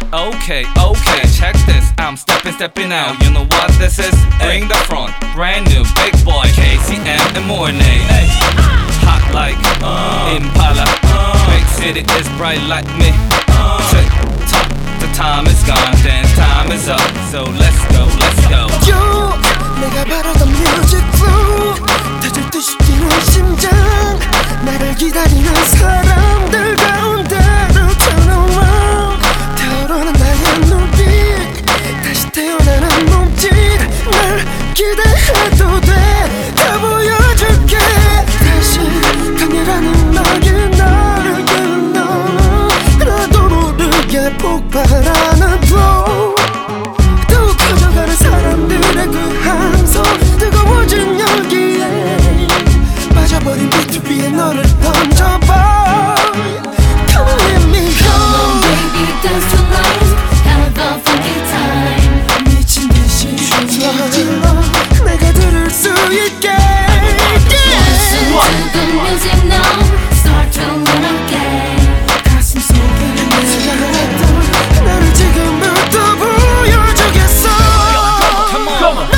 Okay, check this. I'm stepping out. You know what this is? Bring the front, brand new big boy KCM and Mornay. Hot like Impala. Big city is bright like me. Tick tock, the time is gone, dance time is up. So let's go. Yo, 내가 바라던 music flow 터질 듯이 뛰는 심장 나를 기다리는 사람들 가운데로 turn around 타오르는 나의 눈빛 다시 태어나는 몸짓 날 기대해도 돼 다 보여줄게 다시 강렬한 너의 나를 깨운 너 나도 모르게 폭발하는 flow 또 커져가는 사람들의 그 함성 뜨거워진 열기에 빠져버린 비트 위에 너를 던져봐 Come on let me go Come on baby dance tonight Have a funky time 미친 듯이 질러 내가 들을 수 있게 Listen to the music now Start to run again 가슴 속에 내가 했던 나를 지금부터 보여주겠어 Come on.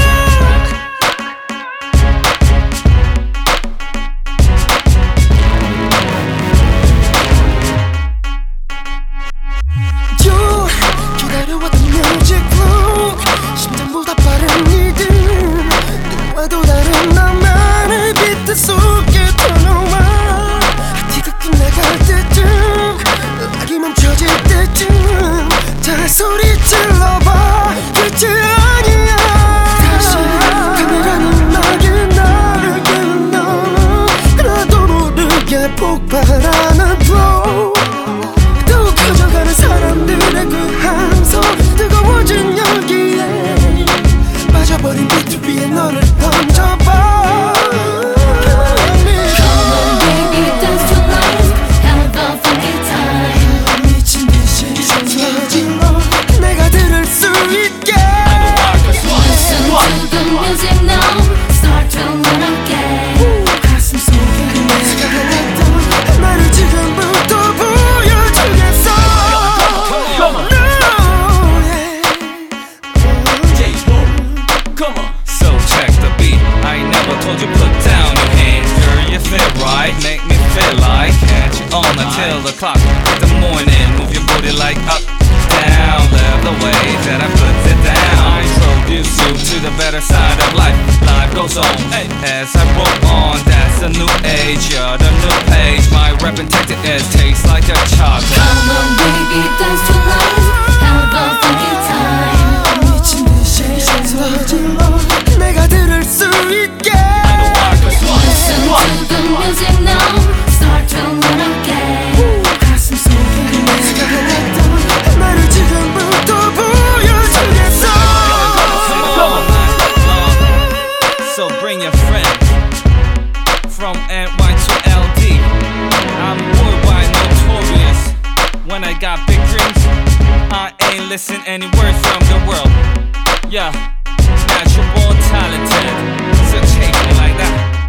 요 기다려왔던 music flow 심장보다 빠른 리듬 누구와도 다른 나만의 비트 속에 터놓아 티가 끝나갈 때쯤 음악이 멈춰질 때쯤 잘 소리 질러봐 끝이 아니야 다시 강렬한 음악이 나를 깨운 너 나도 모르게 폭발하는 flow 또 커져가는 사람들의 그 함성 뜨거워진 열기에 빠져버린 비트 위에 너를 던져봐 Come on baby dance tonight Have a funky time 미친 듯이 질러 내가 들을 수 있게 Listen to the music now Start to run again 가슴 속에 내가 했던 나를 지금부터 보여주겠어 Come on. So check the beat. I ain't never told you put down your hands. Girl, you feel right. Make me feel like catch you on until the clock in the morning. Move your booty like up, down. Love the way that I put it down. I introduce you to the better side of life. Life goes on as I roll on. That's a new age. You're the new page. My rep and is tastes like a chocolate. Come on baby dance tonight Have a funky time 미친 듯이 질러 내가 들을 수 있게 Listen to the music now Start to run again 가슴 속에 내가 했던 나를 지금부터 보여주겠어 So bring your friend from NY to LD. I'm worldwide notorious. When I got big dreams, I ain't listen any words from the world. Yeah, natural talented. So take me like that.